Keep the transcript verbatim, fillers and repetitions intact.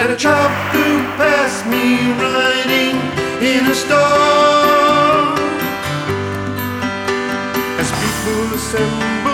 and a child flew past me riding in a storm. As people assemble